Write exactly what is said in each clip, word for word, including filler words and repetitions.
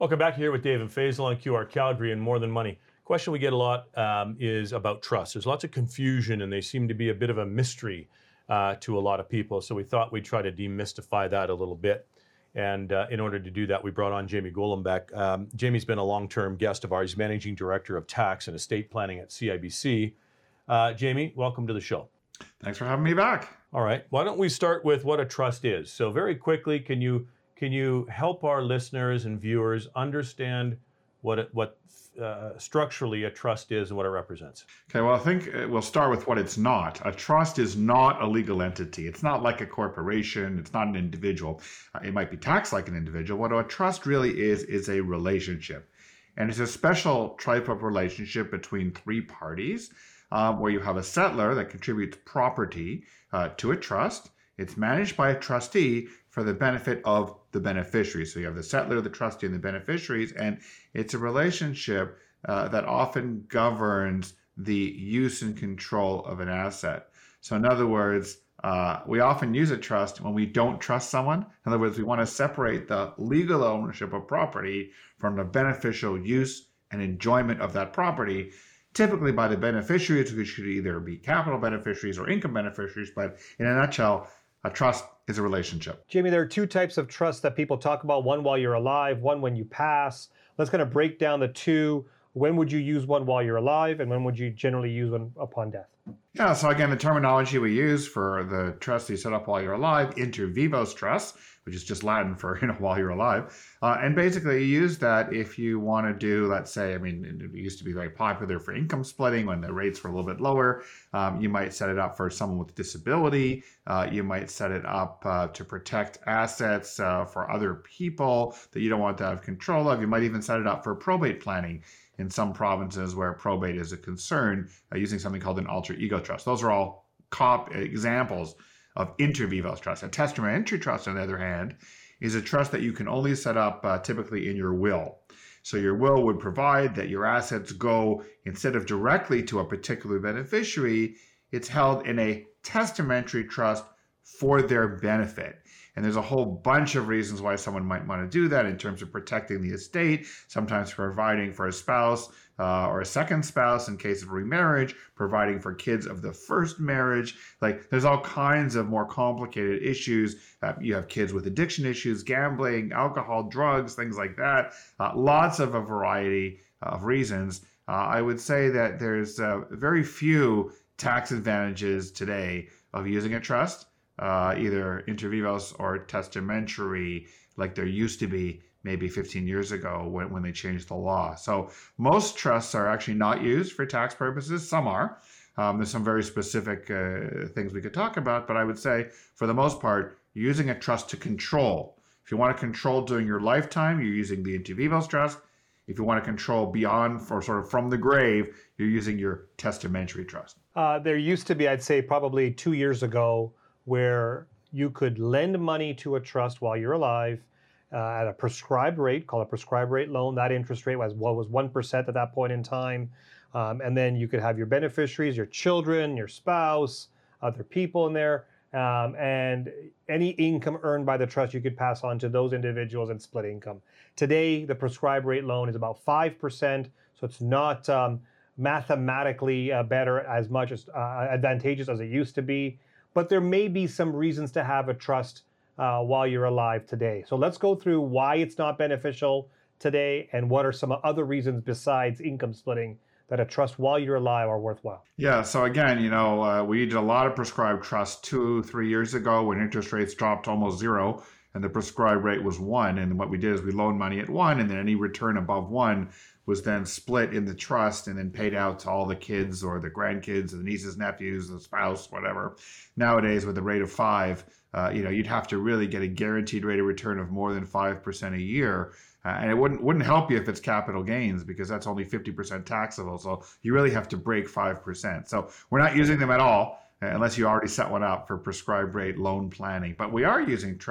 Welcome back here with Dave and Faisal on Q R Calgary and More Than Money. Question we get a lot um, is about trust. There's lots of confusion and they seem to be a bit of a mystery uh, to a lot of people. So we thought we'd try to demystify that a little bit. And uh, in order to do that, we brought on Jamie Golombek. Um, Jamie's been a long-term guest of ours. He's Managing Director of Tax and Estate Planning at C I B C. Uh, Jamie, welcome to the show. Thanks for having me back. All right. Why don't we start with what a trust is? So very quickly, can you can you help our listeners and viewers understand what it, what uh, structurally a trust is and what it represents? Okay, well, I think we'll start with what it's not. A trust is not a legal entity. It's not like a corporation. It's not an individual. Uh, it might be taxed like an individual. What a trust really is, is a relationship. And it's a special type of relationship between three parties um, where you have a settlor that contributes property uh, to a trust. It's managed by a trustee for the benefit of the beneficiaries. So you have the settlor, the trustee, and the beneficiaries, and it's a relationship uh, that often governs the use and control of an asset. So in other words, uh, we often use a trust when we don't trust someone. In other words, we want to separate the legal ownership of property from the beneficial use and enjoyment of that property, typically by the beneficiaries, which should either be capital beneficiaries or income beneficiaries. But in a nutshell, a trust is a relationship. Jamie, there are two types of trust that people talk about, one while you're alive, one when you pass. Let's kind of break down the two. When would you use one while you're alive, and when would you generally use one upon death? Yeah, so again, the terminology we use for the trust you set up while you're alive, inter vivos trust, which is just Latin for, you know, while you're alive. Uh, and basically you use that if you want to do, let's say, I mean, it used to be very popular for income splitting when the rates were a little bit lower. Um, you might set it up for someone with disability. Uh, you might set it up uh, to protect assets uh, for other people that you don't want to have control of. You might even set it up for probate planning in some provinces where probate is a concern, uh, using something called an alter ego trust. Those are all cop examples of inter vivos trust. A testamentary trust, on the other hand, is a trust that you can only set up uh, typically in your will. So your will would provide that your assets go, instead of directly to a particular beneficiary, it's held in a testamentary trust for their benefit. And there's a whole bunch of reasons why someone might want to do that in terms of protecting the estate, sometimes providing for a spouse uh, or a second spouse in case of remarriage, providing for kids of the first marriage. Like, there's all kinds of more complicated issues. Uh, you have kids with addiction issues, gambling, alcohol, drugs, things like that. Uh, lots of a variety of reasons. Uh, I would say that there's uh, very few tax advantages today of using a trust. Uh, either inter vivos or testamentary, like there used to be maybe fifteen years ago when, when they changed the law. So most trusts are actually not used for tax purposes. Some are. Um, there's some very specific uh, things we could talk about, but I would say for the most part, you're using a trust to control. If you want to control during your lifetime, you're using the inter vivos trust. If you want to control beyond, for sort of from the grave, you're using your testamentary trust. Uh, there used to be, I'd say probably two years ago, where you could lend money to a trust while you're alive uh, at a prescribed rate, called a prescribed rate loan. That interest rate was what was one percent at that point in time. Um, and then you could have your beneficiaries, your children, your spouse, other people in there. Um, and any income earned by the trust you could pass on to those individuals and split income. Today, the prescribed rate loan is about five percent, so it's not um, mathematically uh, better as much as uh, advantageous as it used to be. But there may be some reasons to have a trust uh, while you're alive today. So let's go through why it's not beneficial today and what are some other reasons besides income splitting that a trust while you're alive are worthwhile. Yeah, so again, you know, uh, we did a lot of prescribed trusts two, three years ago when interest rates dropped to almost zero and the prescribed rate was one. And what we did is we loaned money at one, and then any return above one was then split in the trust and then paid out to all the kids or the grandkids, the nieces, nephews, the spouse, whatever. Nowadays, with a rate of five, uh, you know, you'd have to really get a guaranteed rate of return of more than five percent a year. Uh, and it wouldn't wouldn't help you if it's capital gains, because that's only fifty percent taxable. So you really have to break five percent. So we're not using them at all, unless you already set one up for prescribed rate loan planning. But we are using trust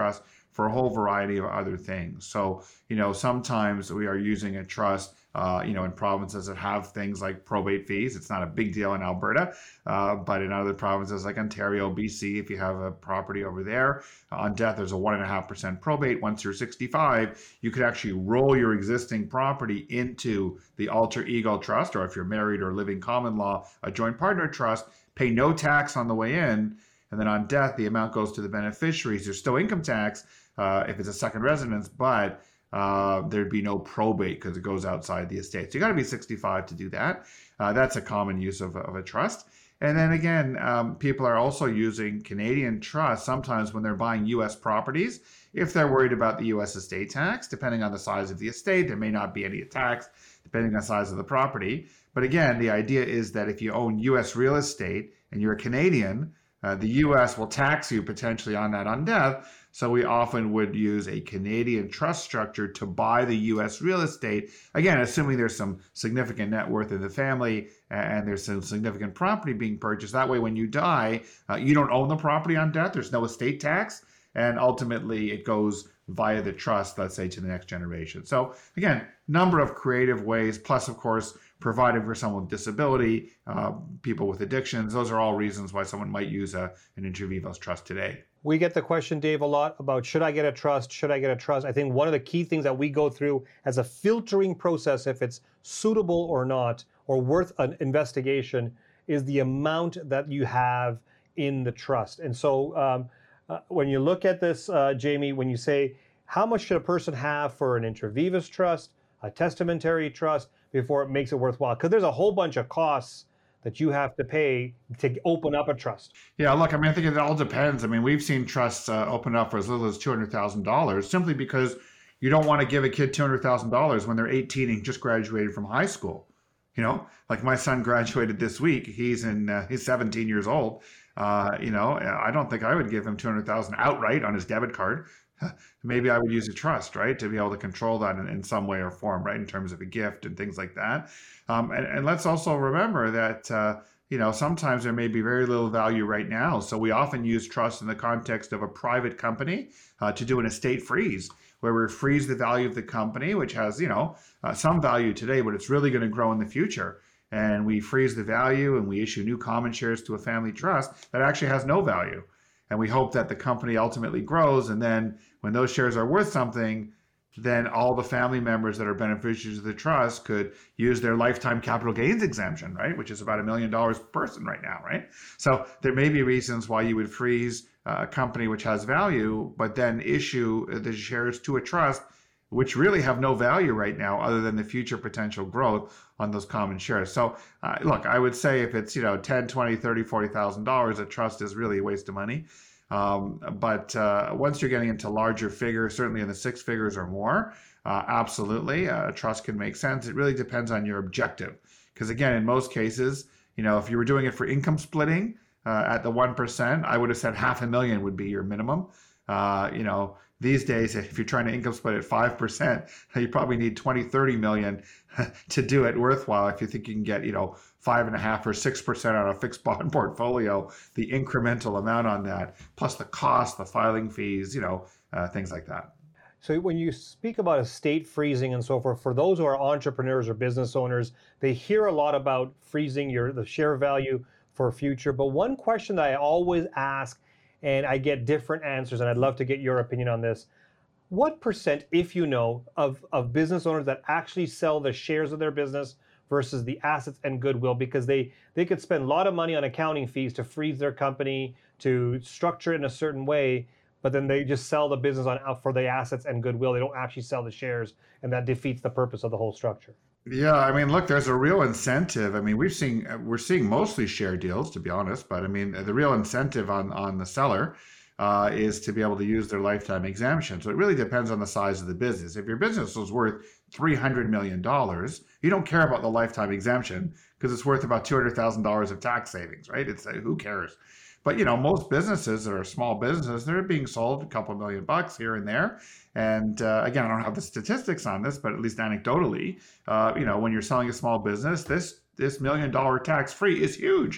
for a whole variety of other things. So, you know, sometimes we are using a trust, uh, you know, in provinces that have things like probate fees. It's not a big deal in Alberta, uh, but in other provinces like Ontario, B C, if you have a property over there, on death, there's a one and a half percent probate. Once you're sixty-five, you could actually roll your existing property into the alter ego trust, or if you're married or living common law, a joint partner trust, pay no tax on the way in. And then on death, the amount goes to the beneficiaries. There's still income tax uh, if it's a second residence, but uh, there'd be no probate because it goes outside the estate. So you got to be sixty-five to do that. Uh, that's a common use of, of a trust. And then again, um, people are also using Canadian trusts sometimes when they're buying U S properties. If they're worried about the U S estate tax, depending on the size of the estate, there may not be any tax depending on the size of the property. But again, the idea is that if you own U S real estate and you're a Canadian, Uh, the U S will tax you potentially on that on death. So we often would use a Canadian trust structure to buy the U S real estate. Again, assuming there's some significant net worth in the family and there's some significant property being purchased. That way, when you die, uh, you don't own the property on death. There's no estate tax. And ultimately, it goes via the trust, let's say, to the next generation. So again, number of creative ways, plus, of course, providing for someone with disability, uh, people with addictions. Those are all reasons why someone might use a, an Inter Vivos trust today. We get the question, Dave, a lot about should I get a trust? Should I get a trust? I think one of the key things that we go through as a filtering process, if it's suitable or not, or worth an investigation, is the amount that you have in the trust. And so um, uh, when you look at this, uh, Jamie, when you say how much should a person have for an Inter Vivos trust, a testamentary trust, before it makes it worthwhile? Because there's a whole bunch of costs that you have to pay to open up a trust. Yeah, look, I mean, I think it all depends. I mean, we've seen trusts uh, open up for as little as two hundred thousand dollars simply because you don't want to give a kid two hundred thousand dollars when they're eighteen and just graduated from high school. You know, like my son graduated this week. He's in, uh, he's seventeen years old. Uh, you know, I don't think I would give him two hundred thousand dollars outright on his debit card. Maybe I would use a trust, right, to be able to control that in, in some way or form, right, in terms of a gift and things like that. Um, and, and let's also remember that, uh, you know, sometimes there may be very little value right now. So we often use trust in the context of a private company uh, to do an estate freeze, where we freeze the value of the company, which has, you know, uh, some value today, but it's really going to grow in the future. And we freeze the value and we issue new common shares to a family trust that actually has no value. And we hope that the company ultimately grows. And then when those shares are worth something, then all the family members that are beneficiaries of the trust could use their lifetime capital gains exemption, right? Which is about a million dollars per person right now, right? So there may be reasons why you would freeze a company which has value, but then issue the shares to a trust which really have no value right now other than the future potential growth on those common shares. So uh, look, I would say if it's, you know, ten, twenty, thirty, forty thousand dollars, a trust is really a waste of money. Um, but uh, once you're getting into larger figures, certainly in the six figures or more, uh, absolutely, uh, a trust can make sense. It really depends on your objective. Because again, in most cases, you know, if you were doing it for income splitting uh, at the one percent, I would have said half a million would be your minimum. Uh, you know, these days, if you're trying to income split at five percent, you probably need twenty, thirty million to do it worthwhile. If you think you can get, you know, five and a half or six percent on a fixed bond portfolio, the incremental amount on that, plus the cost, the filing fees, you know, uh, things like that. So when you speak about estate freezing and so forth, for those who are entrepreneurs or business owners, they hear a lot about freezing your the share value for future. But one question that I always ask, and I get different answers, and I'd love to get your opinion on this. What percent, if you know, of, of business owners that actually sell the shares of their business versus the assets and goodwill? Because they, they could spend a lot of money on accounting fees to freeze their company, to structure it in a certain way, but then they just sell the business on for the assets and goodwill. They don't actually sell the shares, and that defeats the purpose of the whole structure. Yeah, I mean, look, there's a real incentive. I mean, we've seen we're seeing mostly share deals, to be honest. But I mean, the real incentive on on the seller uh, is to be able to use their lifetime exemption. So it really depends on the size of the business. If your business was worth three hundred million dollars, you don't care about the lifetime exemption because it's worth about two hundred thousand dollars of tax savings, right? It's uh, who cares? But, you know, most businesses that are small businesses, they're being sold a couple million bucks here and there. And uh, again, I don't have the statistics on this, but at least anecdotally, uh, you know, when you're selling a small business, this this million dollar tax free is huge.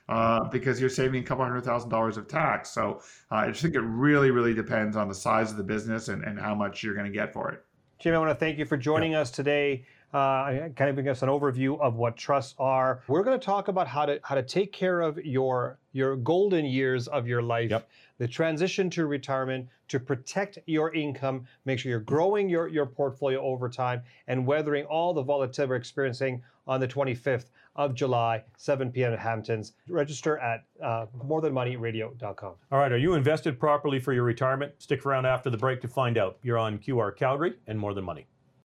uh, because you're saving a couple hundred thousand dollars of tax. So uh, I just think it really, really depends on the size of the business and, and how much you're going to get for it. Jim, I want to thank you for joining us today. Uh, kind of giving us an overview of what trusts are. We're going to talk about how to how to take care of your your golden years of your life, Yep. the transition to retirement, to protect your income, make sure you're growing your, your portfolio over time, and weathering all the volatility we're experiencing on the twenty-fifth of July, seven p.m. at Hamptons. Register at uh, more than money radio dot com. All right, are you invested properly for your retirement? Stick around after the break to find out. You're on Q R Calgary and More Than Money.